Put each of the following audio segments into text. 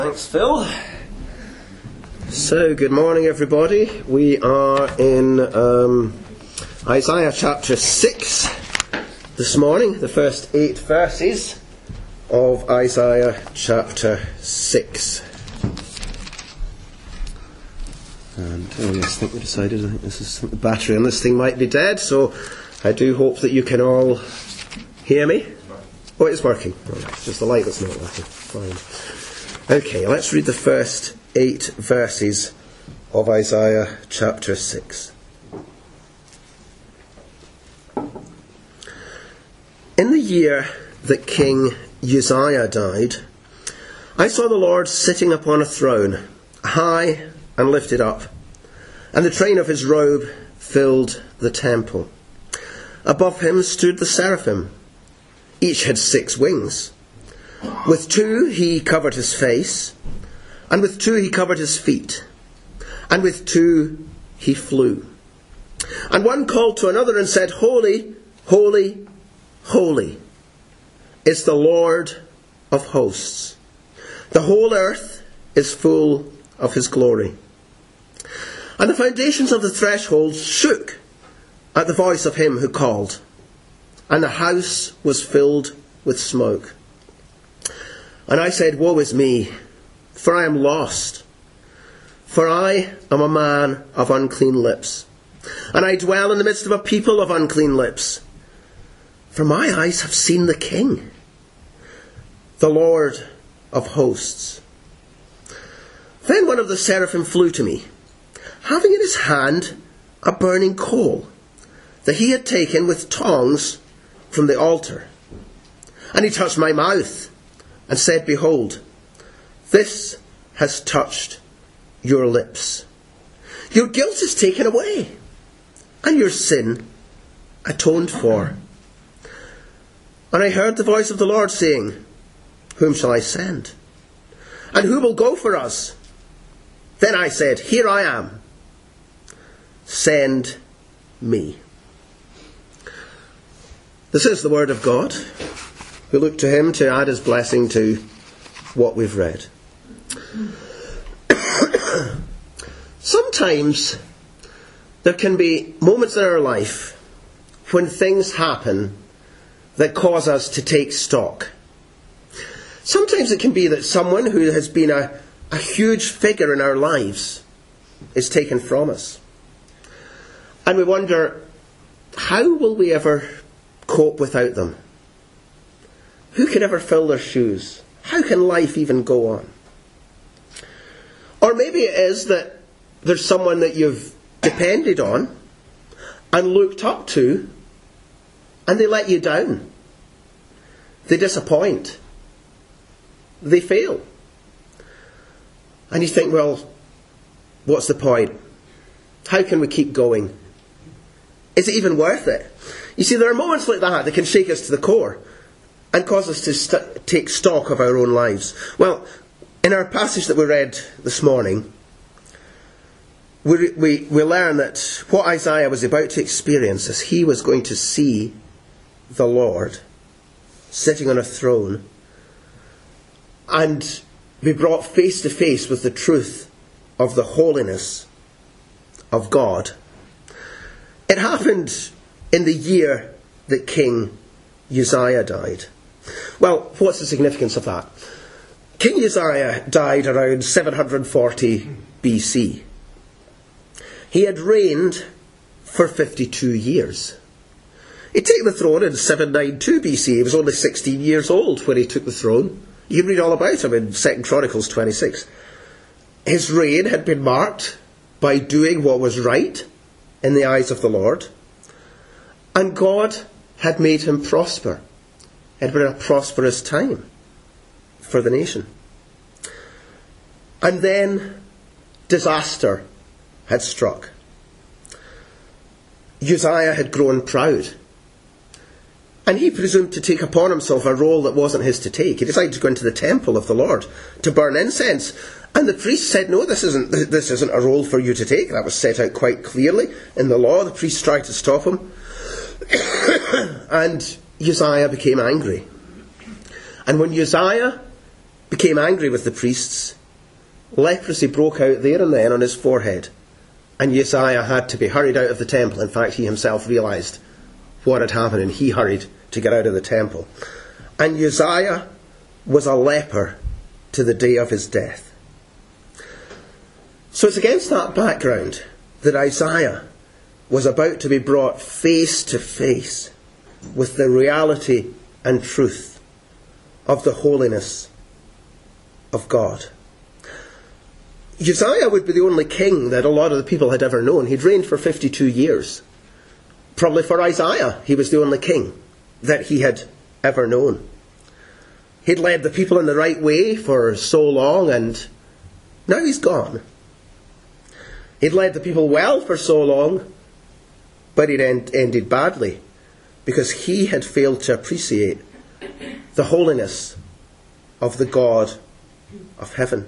Thanks, Phil. So, good morning, everybody. We are in Isaiah chapter 6 this morning, the first 8 verses of Isaiah chapter 6. And I think we decided the battery on this thing might be dead, so I do hope that you can all hear me. Oh, it's working. It's just the light that's not working. Fine. Okay, let's read the first 8 verses of Isaiah chapter 6. In the year that King Uzziah died, I saw the Lord sitting upon a throne, high and lifted up, and the train of his robe filled the temple. Above him stood the seraphim. Each had 6 wings. With 2 he covered his face, and with 2 he covered his feet, and with 2 he flew. And one called to another and said, Holy, holy, holy is the Lord of hosts. The whole earth is full of his glory. And the foundations of the thresholds shook at the voice of him who called, and the house was filled with smoke. And I said, Woe is me, for I am lost, for I am a man of unclean lips, and I dwell in the midst of a people of unclean lips. For my eyes have seen the King, the Lord of hosts. Then one of the seraphim flew to me, having in his hand a burning coal that he had taken with tongs from the altar. And he touched my mouth and said, Behold, this has touched your lips. Your guilt is taken away, and your sin atoned for. And I heard the voice of the Lord saying, Whom shall I send? And who will go for us? Then I said, Here I am. Send me. This is the word of God. We look to him to add his blessing to what we've read. Sometimes there can be moments in our life when things happen that cause us to take stock. Sometimes it can be that someone who has been a huge figure in our lives is taken from us. And we wonder, how will we ever cope without them? Who can ever fill their shoes? How can life even go on? Or maybe it is that there's someone that you've depended on and looked up to, and they let you down. They disappoint. They fail. And you think, well, what's the point? How can we keep going? Is it even worth it? You see, there are moments like that can shake us to the core and cause us to take stock of our own lives. Well, in our passage that we read this morning, we learn that what Isaiah was about to experience is he was going to see the Lord sitting on a throne and be brought face to face with the truth of the holiness of God. It happened in the year that King Uzziah died. Well, what's the significance of that? King Uzziah died around 740 BC. He had reigned for 52 years. He'd taken the throne in 792 BC. He was only 16 years old when he took the throne. You can read all about him in 2 Chronicles 26. His reign had been marked by doing what was right in the eyes of the Lord. And God had made him prosper. It had been a prosperous time for the nation. And then disaster had struck. Uzziah had grown proud. And he presumed to take upon himself a role that wasn't his to take. He decided to go into the temple of the Lord to burn incense. And the priest said, no, this isn't a role for you to take. That was set out quite clearly in the law. The priest tried to stop him. And Uzziah became angry. And when Uzziah became angry with the priests. Leprosy broke out there and then on his forehead, and Uzziah had to be hurried out of the temple. In fact, he himself realized what had happened, and he hurried to get out of the temple. And Uzziah was a leper to the day of his death. So it's against that background that Isaiah was about to be brought face to face with the reality and truth of the holiness of God. Uzziah would be the only king that a lot of the people had ever known. He'd reigned for 52 years. Probably for Isaiah, he was the only king that he had ever known. He'd led the people in the right way for so long, and now he's gone. He'd led the people well for so long, but it ended badly because he had failed to appreciate the holiness of the God of heaven.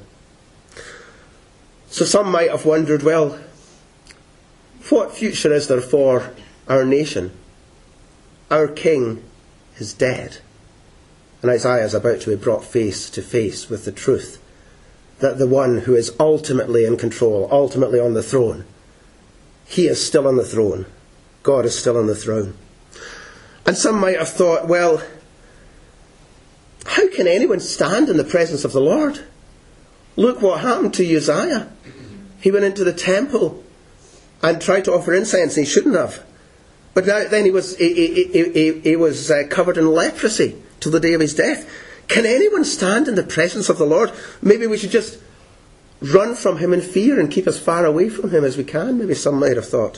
So some might have wondered, well, what future is there for our nation? Our king is dead. And Isaiah is about to be brought face to face with the truth that the one who is ultimately in control, ultimately on the throne, he is still on the throne. God is still on the throne. And some might have thought, well, how can anyone stand in the presence of the Lord? Look what happened to Uzziah. He went into the temple and tried to offer incense, and he shouldn't have. But now then he was covered in leprosy till the day of his death. Can anyone stand in the presence of the Lord? Maybe we should just run from him in fear and keep as far away from him as we can. Maybe some might have thought.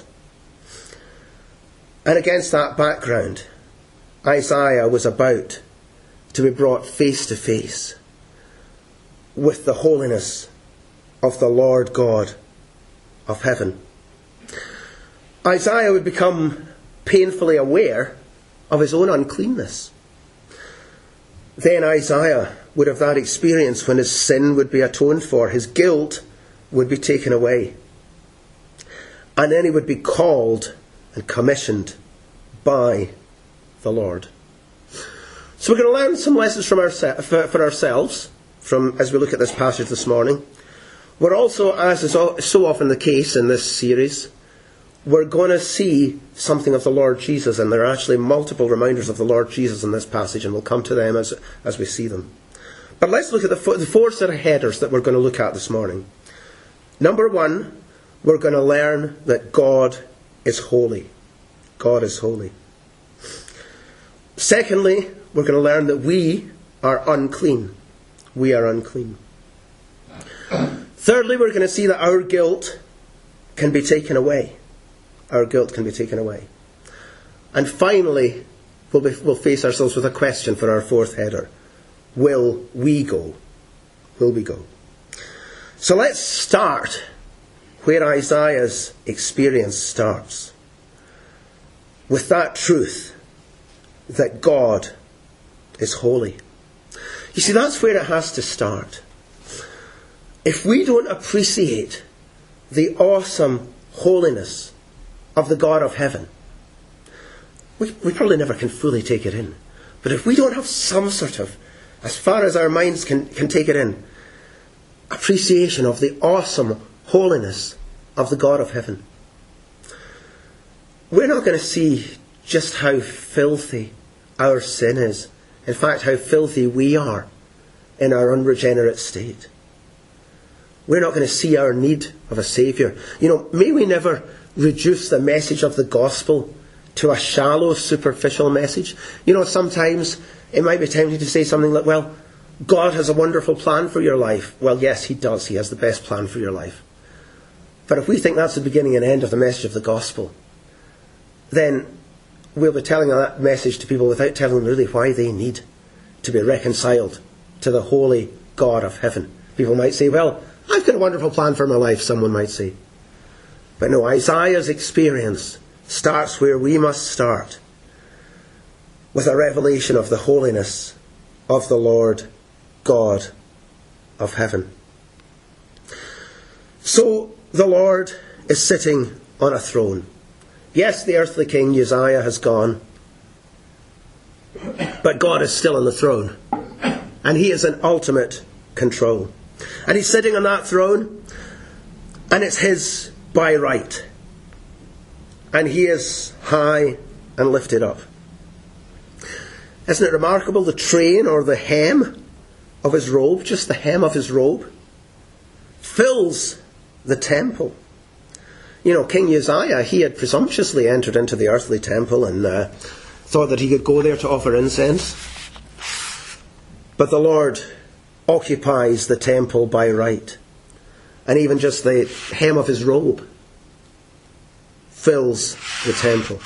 And against that background, Isaiah was about to be brought face to face with the holiness of the Lord God of heaven. Isaiah would become painfully aware of his own uncleanness. Then Isaiah would have that experience when his sin would be atoned for, his guilt would be taken away. And then he would be called and commissioned by the Lord. So we're going to learn some lessons from for ourselves as we look at this passage this morning. We're also, as is so often the case in this series, we're going to see something of the Lord Jesus, and there are actually multiple reminders of the Lord Jesus in this passage, and we'll come to them as we see them. But let's look at the four sort of headers that we're going to look at this morning. Number one, we're going to learn that God is holy. God is holy. Secondly, we're going to learn that we are unclean. We are unclean. Thirdly, we're going to see that our guilt can be taken away. Our guilt can be taken away. And finally, we'll face ourselves with a question for our fourth header. Will we go? Will we go? So let's start where Isaiah's experience starts. With that truth that God is holy. You see, that's where it has to start. If we don't appreciate the awesome holiness of the God of heaven, we probably never can fully take it in. But if we don't have some sort of, as far as our minds can take it in, appreciation of the awesome holiness of the God of heaven, we're not going to see just how filthy our sin is. In fact, how filthy we are in our unregenerate state. We're not going to see our need of a Saviour. May we never reduce the message of the gospel to a shallow, superficial message. Sometimes it might be tempting to say something like, well, God has a wonderful plan for your life. Well, yes, He does. He has the best plan for your life. But if we think that's the beginning and end of the message of the gospel, then we'll be telling that message to people without telling them really why they need to be reconciled to the holy God of heaven. People might say, well, I've got a wonderful plan for my life, someone might say. But no, Isaiah's experience starts where we must start, with a revelation of the holiness of the Lord God of heaven. So the Lord is sitting on a throne. Yes, the earthly king Uzziah has gone, but God is still on the throne, and He is in ultimate control. And he's sitting on that throne, and it's his by right. And he is high and lifted up. Isn't it remarkable? The train or the hem of his robe, just the hem of his robe, fills the temple. You know, King Uzziah, he had presumptuously entered into the earthly temple and thought that he could go there to offer incense. But the Lord occupies the temple by right. And even just the hem of his robe fills the temple.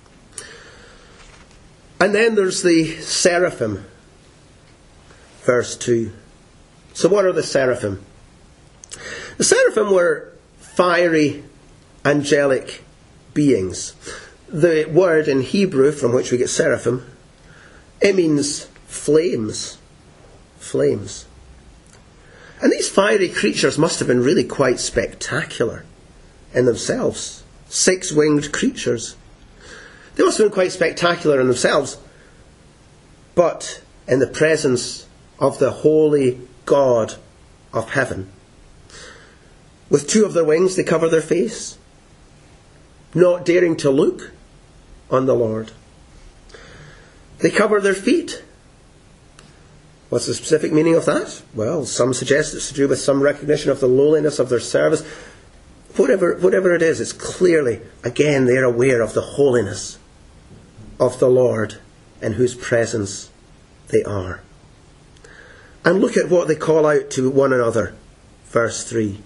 And then there's the seraphim, verse 2. So what are the seraphim? The seraphim were fiery, angelic beings. The word in Hebrew from which we get seraphim, it means flames. Flames. And these fiery creatures must have been really quite spectacular in themselves. 6-winged creatures. They must have been quite spectacular in themselves. But in the presence of the holy God of heaven, with 2 of their wings they cover their face, not daring to look on the Lord. They cover their feet. What's the specific meaning of that? Well, some suggest it's to do with some recognition of the lowliness of their service. Whatever it is, it's clearly, again, they're aware of the holiness of the Lord in whose presence they are. And look at what they call out to one another. Verse 3.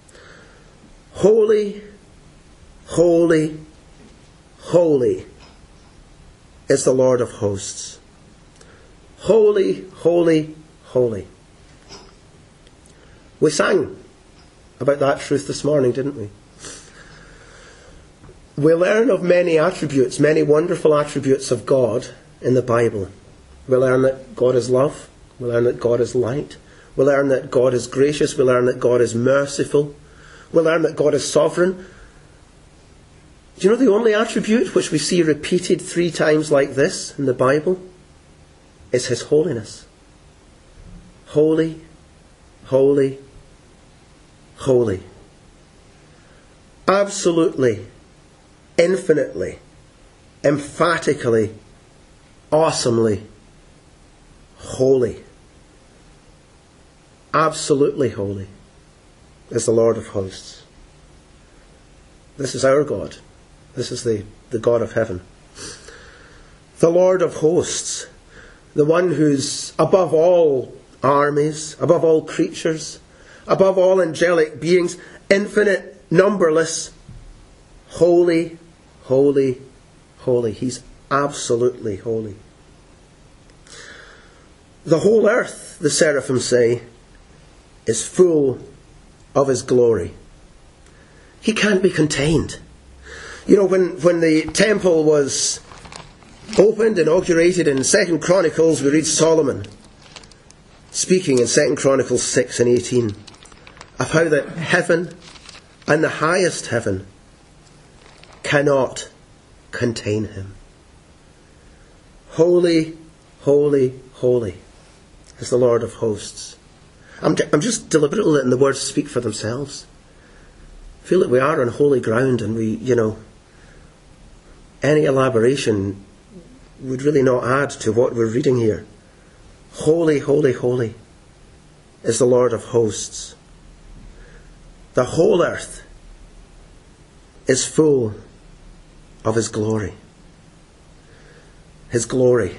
Holy, holy, holy is the Lord of hosts. Holy, holy, holy. We sang about that truth this morning, didn't we? We learn of many attributes, many wonderful attributes of God in the Bible. We learn that God is love. We learn that God is light. We learn that God is gracious. We learn that God is merciful. We learn that God is sovereign. Do you know the only attribute which we see repeated 3 times like this in the Bible is His holiness? Holy, holy, holy. Absolutely, infinitely, emphatically, awesomely holy. Absolutely holy is the Lord of hosts. This is our God. This is the God of heaven. The Lord of hosts. The one who's above all armies, above all creatures, above all angelic beings, infinite, numberless, holy, holy, holy. He's absolutely holy. The whole earth, the seraphim say, is full of His glory. He can't be contained. You know, when the temple was opened, inaugurated in 2 Chronicles, we read Solomon speaking in 2 Chronicles 6 and 18 of how that heaven and the highest heaven cannot contain Him. Holy, holy, holy is the Lord of hosts. I'm just deliberately letting the words speak for themselves. I feel that we are on holy ground, and we, any elaboration would really not add to what we're reading here. Holy, holy, holy is the Lord of hosts. The whole earth is full of His glory. His glory.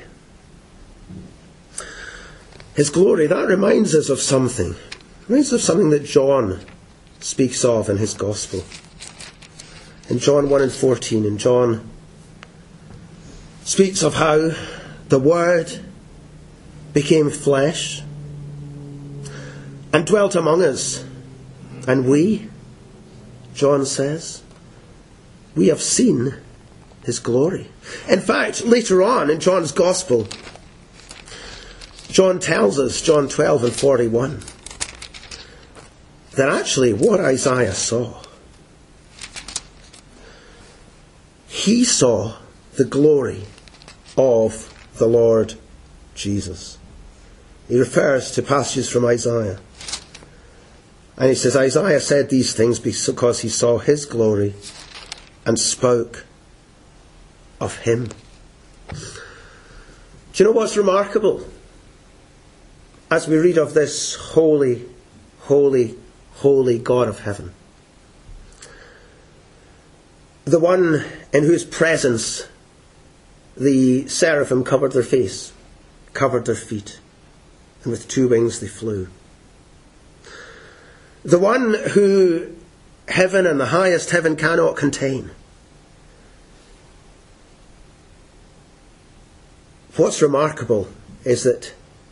His glory, that reminds us of something. It reminds us of something that John speaks of in his Gospel. In John 1 and 14, and John speaks of how the Word became flesh and dwelt among us. And we, John says, we have seen His glory. In fact, later on in John's Gospel, John tells us, John 12 and 41, that actually what Isaiah saw, he saw the glory of the Lord Jesus. He refers to passages from Isaiah. And he says, Isaiah said these things because he saw his glory and spoke of him. Do you know what's remarkable? As we read of this holy, holy, holy God of heaven, the one in whose presence the seraphim covered their face, covered their feet, and with 2 wings they flew. The one who heaven and the highest heaven cannot contain. What's remarkable is that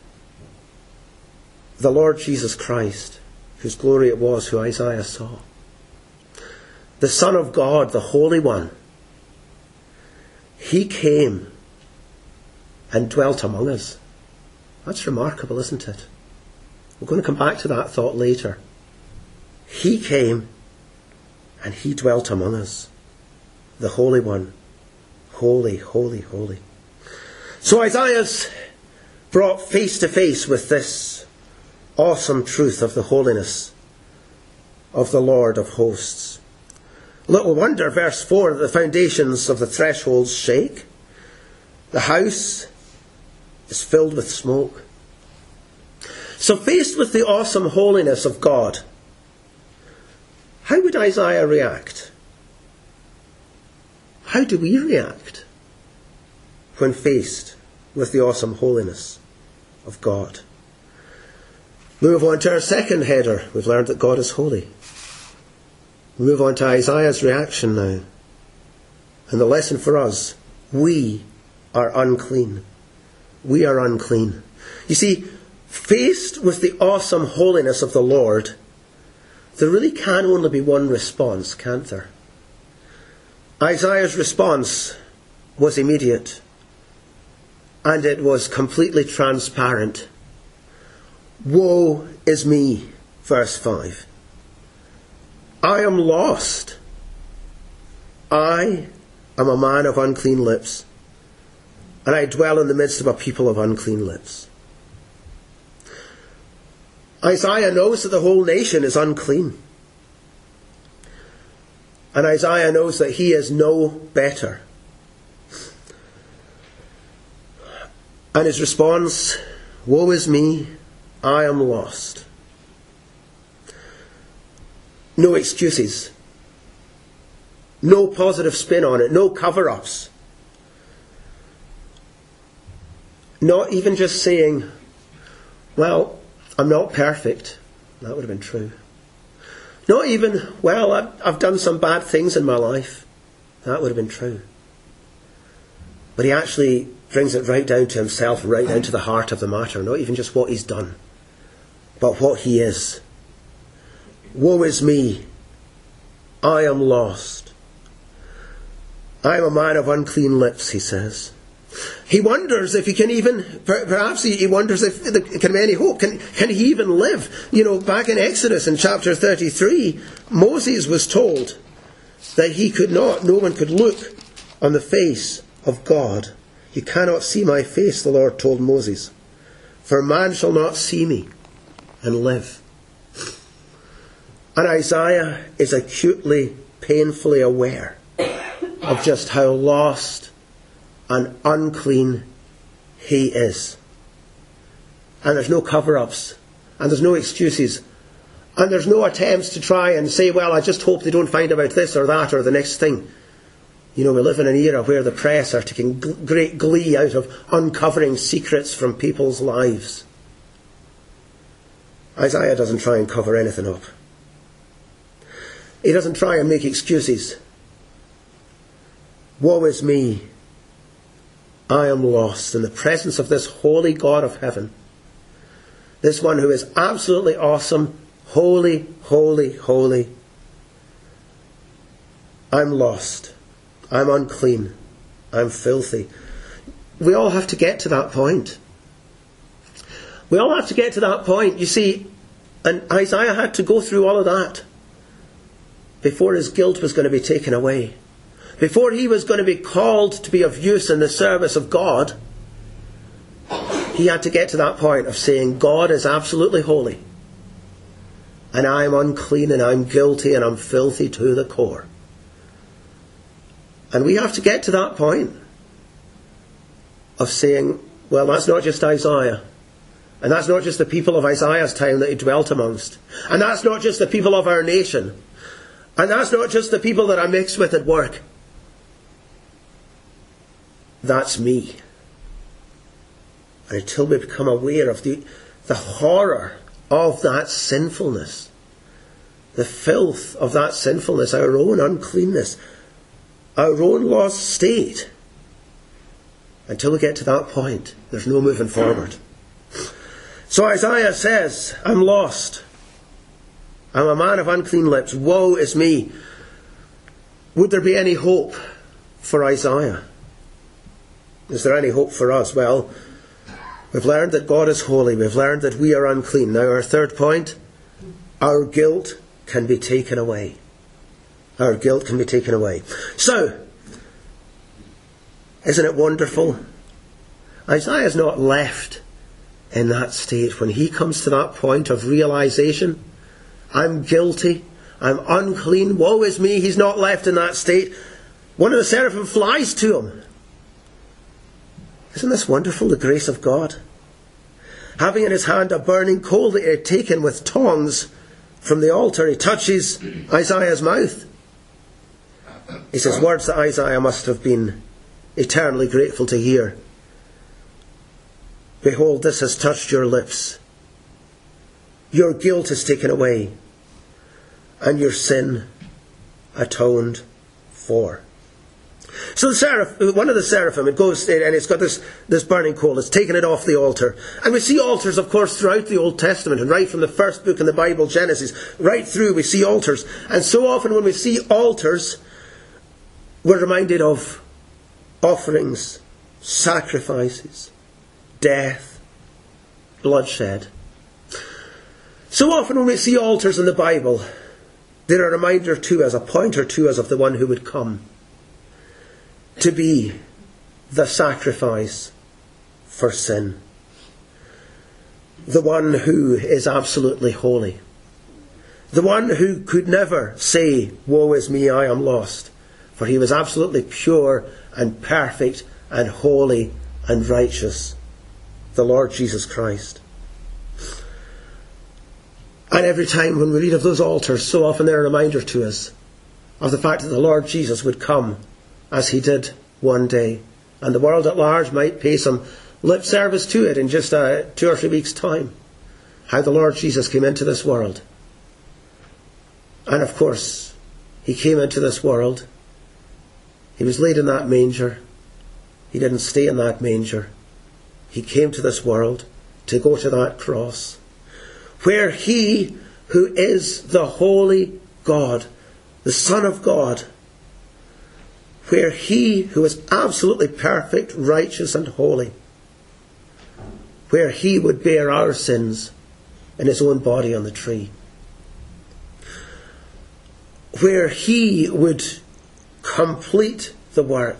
the Lord Jesus Christ, whose glory it was, who Isaiah saw, the Son of God, the Holy One, he came and dwelt among us. That's remarkable, isn't it? We're going to come back to that thought later. He came and he dwelt among us. The Holy One. Holy, holy, holy. So Isaiah's brought face to face with this awesome truth of the holiness of the Lord of hosts. Little wonder, verse 4, that the foundations of the thresholds shake. The house is filled with smoke. So faced with the awesome holiness of God, how would Isaiah react? How do we react when faced with the awesome holiness of God? Move on to our second header. We've learned that God is holy. Move on to Isaiah's reaction now. And the lesson for us, we are unclean. We are unclean. You see, faced with the awesome holiness of the Lord, there really can only be one response, can't there? Isaiah's response was immediate. And it was completely transparent. Woe is me, verse 5. I am lost. I am a man of unclean lips, and I dwell in the midst of a people of unclean lips. Isaiah knows that the whole nation is unclean. And Isaiah knows that he is no better. And his response, woe is me, I am lost. No excuses. No positive spin on it. No cover-ups. Not even just saying, well, I'm not perfect. That would have been true. Not even, well, I've done some bad things in my life. That would have been true. But he actually brings it right down to himself, right down to the heart of the matter. Not even just what he's done, but what he is. Woe is me. I am lost. I am a man of unclean lips, he says. He wonders if he can even, perhaps he wonders if there can be any hope. Can he even live? You know, back in Exodus in chapter 33, Moses was told that he could not, no one could look on the face of God. You cannot see my face, the Lord told Moses. For man shall not see me and live. And Isaiah is acutely, painfully aware of just how lost and unclean he is. And there's no cover-ups. And there's no excuses. And there's no attempts to try and say, well, I just hope they don't find out this or that or the next thing. You know, we live in an era where the press are taking great glee out of uncovering secrets from people's lives. Isaiah doesn't try and cover anything up. He doesn't try and make excuses. Woe is me. I am lost in the presence of this holy God of heaven. This one who is absolutely awesome, holy, holy, holy. I'm lost. I'm unclean. I'm filthy. We all have to get to that point. We all have to get to that point. You see, and Isaiah had to go through all of that before his guilt was going to be taken away. Before he was going to be called to be of use in the service of God, He had to get to that point of saying, God is absolutely holy, and I am unclean, and I'm guilty, and I'm filthy to the core. And we have to get to that point of saying, well, that's not just Isaiah. And that's not just the people of Isaiah's time that he dwelt amongst. And that's not just the people of our nation. And that's not just the people that I mix with at work. That's me. And until we become aware of the horror of that sinfulness, the filth of that sinfulness, our own uncleanness, our own lost state, until we get to that point, there's no moving forward. So Isaiah says, I'm lost. I'm a man of unclean lips. Woe is me. Would there be any hope for Isaiah? Is there any hope for us? Well, we've learned that God is holy. We've learned that we are unclean. Now our third point, our guilt can be taken away. Our guilt can be taken away. So, isn't it wonderful? Isaiah is not left in that state. When he comes to that point of realization, I'm guilty, I'm unclean, woe is me, he's not left in that state. One of the seraphim flies to him. Isn't this wonderful, the grace of God? Having in his hand a burning coal that he had taken with tongs from the altar, he touches Isaiah's mouth. He says words that Isaiah must have been eternally grateful to hear. Behold, this has touched your lips. Your guilt is taken away, and your sin atoned for. So one of the seraphim, it goes and it's got this burning coal. It's taken it off the altar. And we see altars, of course, throughout the Old Testament. And right from the first book in the Bible, Genesis, right through, we see altars. And so often when we see altars, we're reminded of offerings, sacrifices, death, bloodshed. So often when we see altars in the Bible, they're a reminder to us, a pointer to us of the one who would come to be the sacrifice for sin. The one who is absolutely holy. The one who could never say, woe is me, I am lost. For he was absolutely pure and perfect and holy and righteous. The Lord Jesus Christ. And every time when we read of those altars, so often they're a reminder to us of the fact that the Lord Jesus would come as he did one day. And the world at large might pay some lip service to it in just 2 or 3 weeks' time. How the Lord Jesus came into this world. And of course, he came into this world. He was laid in that manger. He didn't stay in that manger. He came to this world to go to that cross, where he who is the holy God, the Son of God, where he who is absolutely perfect, righteous and holy, where he would bear our sins in his own body on the tree, where he would complete the work,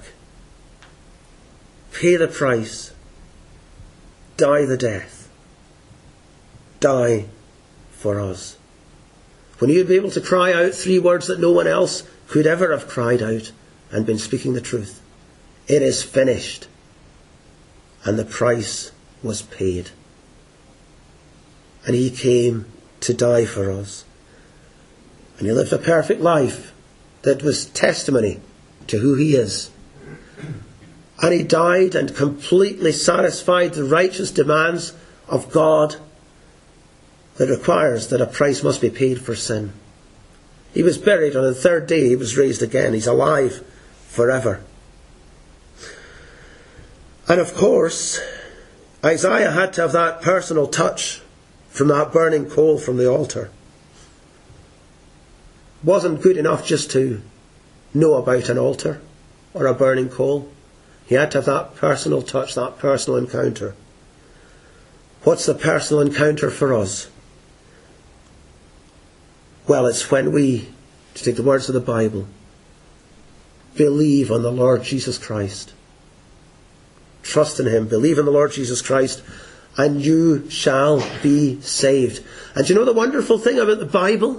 pay the price, die the death, die for us. When he would be able to cry out 3 words that no one else could ever have cried out and been speaking the truth. It is finished. And the price was paid. And he came to die for us. And he lived a perfect life that was testimony to who he is. And he died and completely satisfied the righteous demands of God that requires that a price must be paid for sin. He was buried, and on the 3rd day he was raised again. He's alive forever. And of course, Isaiah had to have that personal touch from that burning coal from the altar. It wasn't good enough just to know about an altar or a burning coal. He had to have that personal touch, that personal encounter. What's the personal encounter for us? Well, it's when we, to take the words of the Bible, believe on the Lord Jesus Christ. trust in him, believe in the Lord Jesus Christ, and you shall be saved. And you know the wonderful thing about the Bible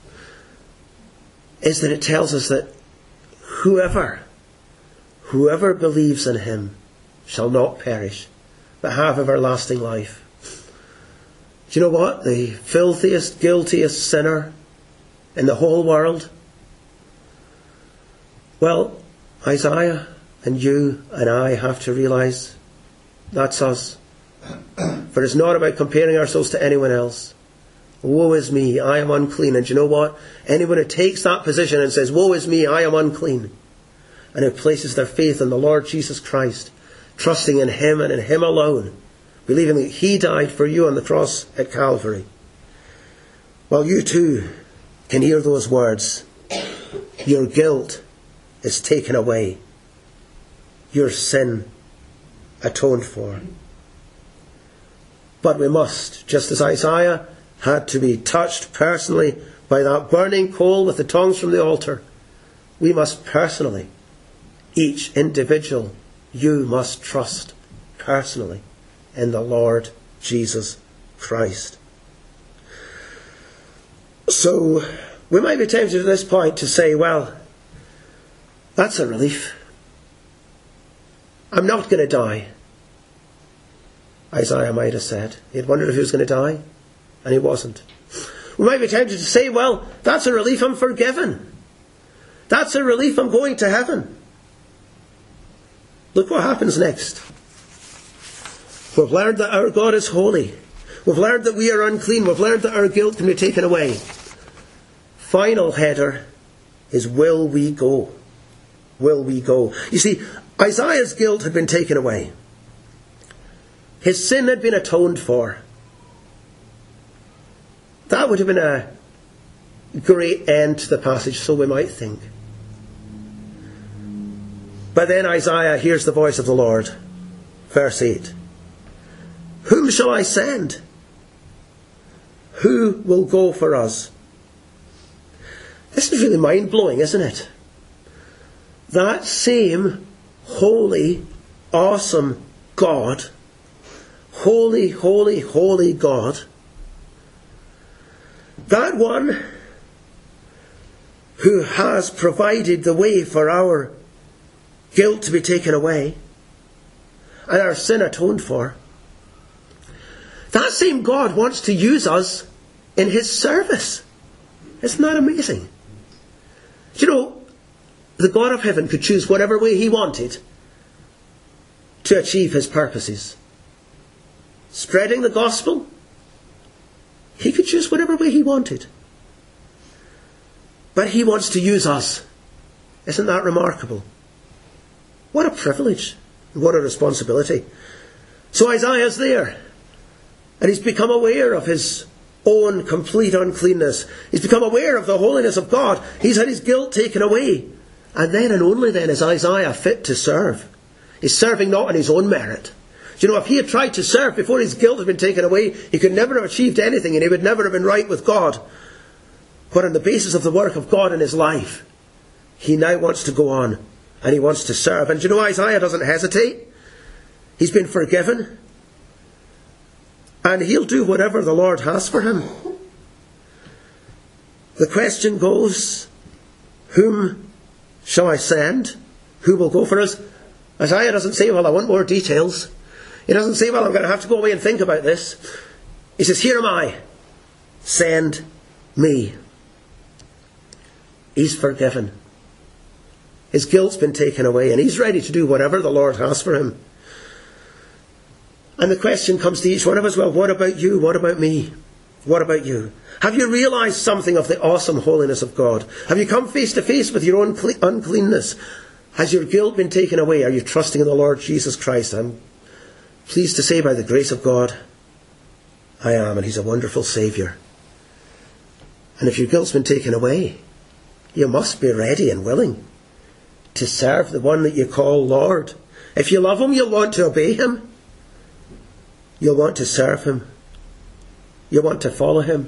is that it tells us that whoever believes in him shall not perish, but have everlasting life. Do you know what? The filthiest, guiltiest sinner in the whole world? Well, Isaiah and you and I have to realise that's us. For it's not about comparing ourselves to anyone else. Woe is me, I am unclean. And you know what? Anyone who takes that position and says, woe is me, I am unclean, and who places their faith in the Lord Jesus Christ, trusting in him and in him alone, believing that he died for you on the cross at Calvary, well, you too can hear those words. Your guilt is taken away. Your sin atoned for. But we must, just as Isaiah had to be touched personally by that burning coal with the tongues from the altar, we must personally, each individual, you must trust personally in the Lord Jesus Christ. So, we might be tempted at this point to say, well, that's a relief. I'm not going to die. Isaiah might have said. He'd wondered if he was going to die, and he wasn't. We might be tempted to say, well, that's a relief, I'm forgiven. That's a relief, I'm going to heaven. Look what happens next. We've learned that our God is holy. We've learned that we are unclean. We've learned that our guilt can be taken away. Final header is, will we go? Will we go? You see, Isaiah's guilt had been taken away. His sin had been atoned for. That would have been a great end to the passage, so we might think. But then Isaiah hears the voice of the Lord. Verse 8. Whom shall I send? Who will go for us? This is really mind-blowing, isn't it? That same holy, awesome God, holy, holy, holy God, that one who has provided the way for our guilt to be taken away and our sin atoned for, that same God wants to use us in his service. Isn't that amazing? Do you know, the God of heaven could choose whatever way he wanted to achieve his purposes. Spreading the gospel, he could choose whatever way he wanted. But he wants to use us. Isn't that remarkable? What a privilege. What a responsibility. So Isaiah's there. And he's become aware of his own complete uncleanness. He's become aware of the holiness of God. He's had his guilt taken away. And then and only then is Isaiah fit to serve. He's serving not on his own merit. Do you know, if he had tried to serve before his guilt had been taken away, he could never have achieved anything and he would never have been right with God. But on the basis of the work of God in his life, he now wants to go on and he wants to serve. And do you know, Isaiah doesn't hesitate. He's been forgiven. And he'll do whatever the Lord has for him. The question goes, whom shall I send? Who will go for us? Isaiah doesn't say, well, I want more details. He doesn't say, well, I'm going to have to go away and think about this. He says, here am I. Send me. He's forgiven. His guilt's been taken away and he's ready to do whatever the Lord has for him. And the question comes to each one of us, well, what about you? What about me? What about you? Have you realised something of the awesome holiness of God? Have you come face to face with your own uncleanness? Has your guilt been taken away? Are you trusting in the Lord Jesus Christ? I'm pleased to say, by the grace of God, I am, and he's a wonderful Saviour. And if your guilt's been taken away, you must be ready and willing to serve the one that you call Lord. If you love him, you'll want to obey him. You'll want to serve him. You'll want to follow him.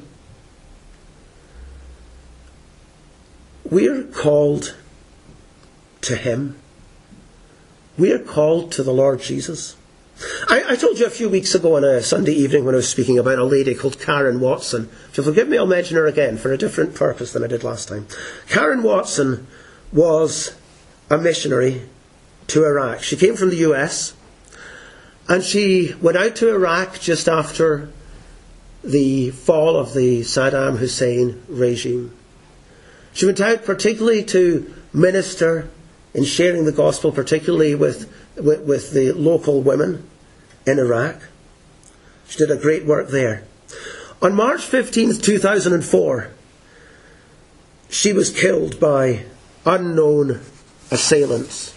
We're called to him. We are called to the Lord Jesus. I told you a few weeks ago on a Sunday evening when I was speaking about a lady called Karen Watson. If you'll forgive me, I'll mention her again for a different purpose than I did last time. Karen Watson was a missionary to Iraq. She came from the US, and she went out to Iraq just after the fall of the Saddam Hussein regime. She went out particularly to minister in sharing the gospel, particularly with the local women in Iraq. She did a great work there. On March 15th, 2004, she was killed by unknown assailants.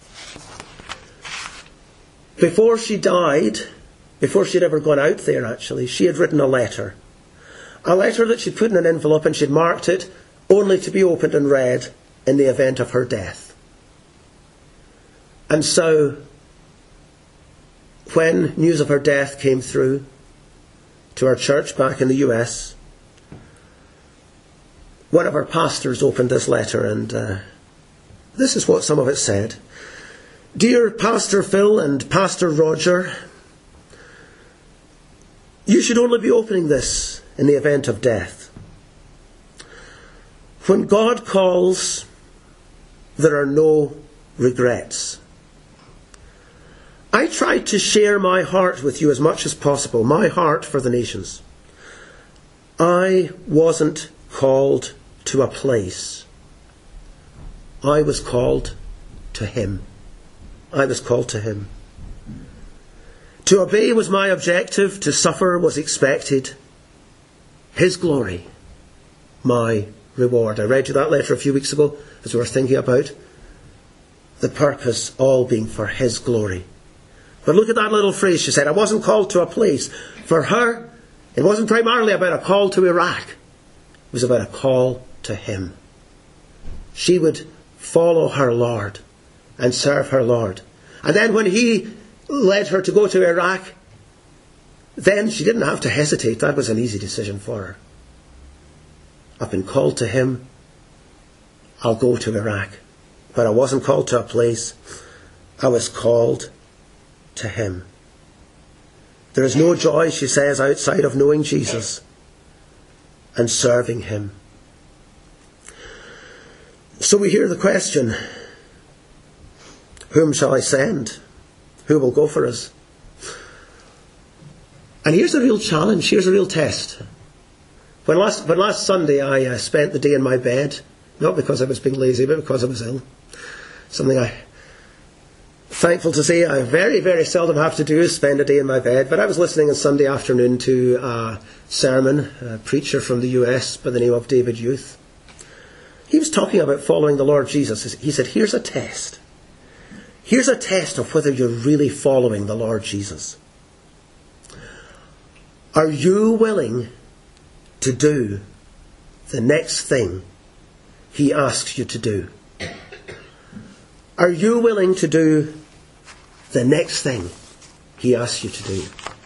Before she died, before she'd ever gone out there actually, she had written a letter. A letter that she'd put in an envelope and she'd marked it only to be opened and read in the event of her death. And so, when news of her death came through to our church back in the US, one of our pastors opened this letter, and this is what some of it said. Dear Pastor Phil and Pastor Roger, you should only be opening this in the event of death. When God calls, there are no regrets. I tried to share my heart with you as much as possible, my heart for the nations. I wasn't called to a place. I was called to Him. I was called to Him. To obey was my objective, to suffer was expected. His glory, my reward. I read you that letter a few weeks ago as we were thinking about the purpose all being for His glory. But look at that little phrase she said. I wasn't called to a place. For her, it wasn't primarily about a call to Iraq. It was about a call to Him. She would follow her Lord and serve her Lord. And then when He led her to go to Iraq, then she didn't have to hesitate. That was an easy decision for her. I've been called to Him. I'll go to Iraq. But I wasn't called to a place. I was called to Him. There is no joy, she says, outside of knowing Jesus and serving Him. So we hear the question, whom shall I send? Who will go for us? And here's a real challenge, here's a real test. When last Sunday I spent the day in my bed, not because I was being lazy, but because I was ill. Something I'm thankful to say I very, very seldom have to do is spend a day in my bed. But I was listening on Sunday afternoon to a sermon, a preacher from the US by the name of David Youth. He was talking about following the Lord Jesus. He said, here's a test. Here's a test of whether you're really following the Lord Jesus. Are you willing to do the next thing He asks you to do? Are you willing to do the next thing He asks you to do?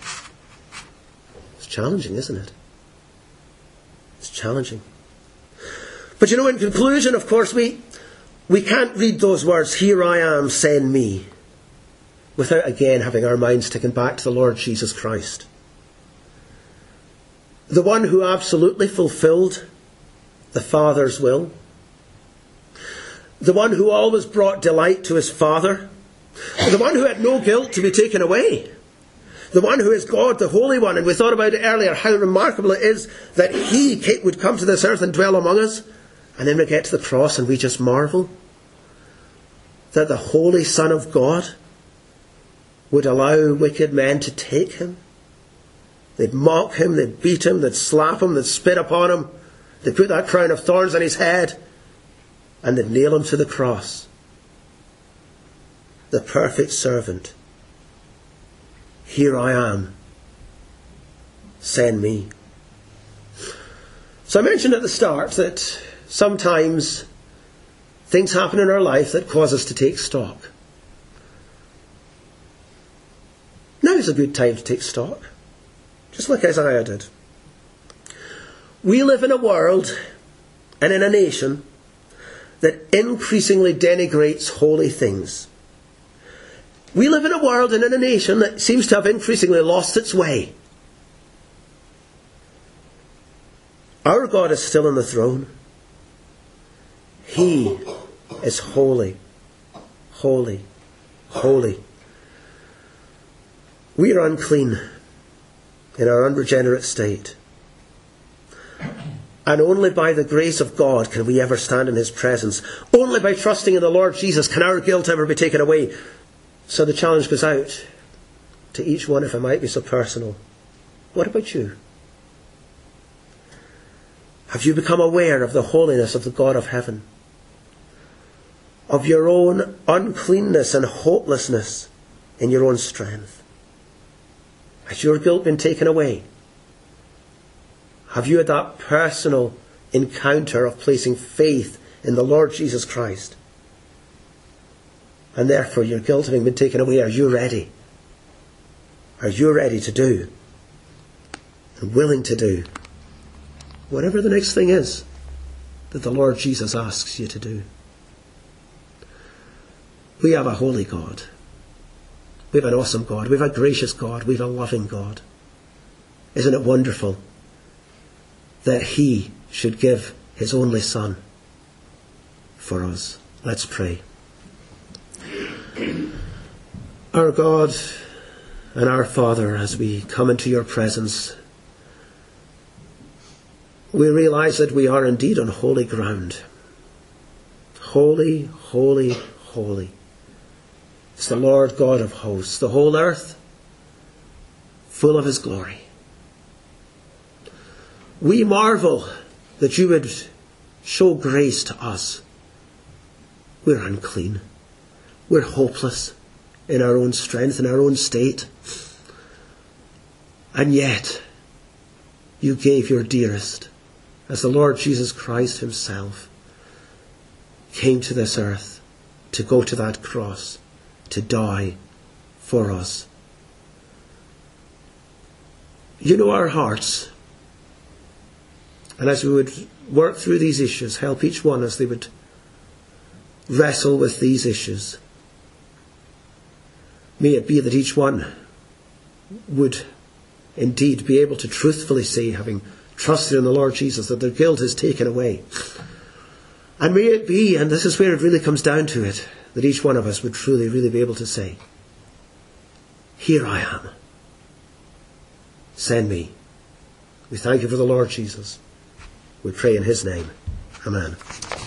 It's challenging, isn't it? It's challenging. But you know, in conclusion, of course, we can't read those words, here I am, send me, without again having our minds taken back to the Lord Jesus Christ. The one who absolutely fulfilled the Father's will. The one who always brought delight to His Father. The one who had no guilt to be taken away. The one who is God, the Holy One. And we thought about it earlier, how remarkable it is that He would come to this earth and dwell among us. And then we get to the cross and we just marvel that the Holy Son of God would allow wicked men to take Him. They'd mock Him, they'd beat Him, they'd slap Him, they'd spit upon Him. They'd put that crown of thorns on His head and they'd nail Him to the cross. The perfect servant. Here I am. Send me. So I mentioned at the start that sometimes things happen in our life that cause us to take stock. Now is a good time to take stock. Just like Isaiah did. We live in a world and in a nation that increasingly denigrates holy things. We live in a world and in a nation that seems to have increasingly lost its way. Our God is still on the throne. He is holy, holy, holy. We are unclean in our unregenerate state. And only by the grace of God can we ever stand in His presence. Only by trusting in the Lord Jesus can our guilt ever be taken away. So the challenge goes out to each one, if it might be so personal. What about you? Have you become aware of the holiness of the God of heaven? Of your own uncleanness and hopelessness in your own strength? Has your guilt been taken away? Have you had that personal encounter of placing faith in the Lord Jesus Christ? And therefore your guilt having been taken away, are you ready? Are you ready to do and willing to do whatever the next thing is that the Lord Jesus asks you to do? We have a holy God. We have an awesome God. We have a gracious God. We have a loving God. Isn't it wonderful that He should give His only Son for us? Let's pray. Our God and our Father, as we come into your presence, we realize that we are indeed on holy ground. Holy, holy, holy is the Lord God of hosts, the whole earth full of His glory. We marvel that you would show grace to us. We're unclean. We're hopeless in our own strength, in our own state. And yet, you gave your dearest, as the Lord Jesus Christ Himself came to this earth to go to that cross, to die for us. You know our hearts. And as we would work through these issues, help each one as they would wrestle with these issues. May it be that each one would indeed be able to truthfully say, having trusted in the Lord Jesus, that their guilt is taken away. And may it be, and this is where it really comes down to it, that each one of us would truly, really be able to say, here I am. Send me. We thank you for the Lord Jesus. We pray in His name. Amen.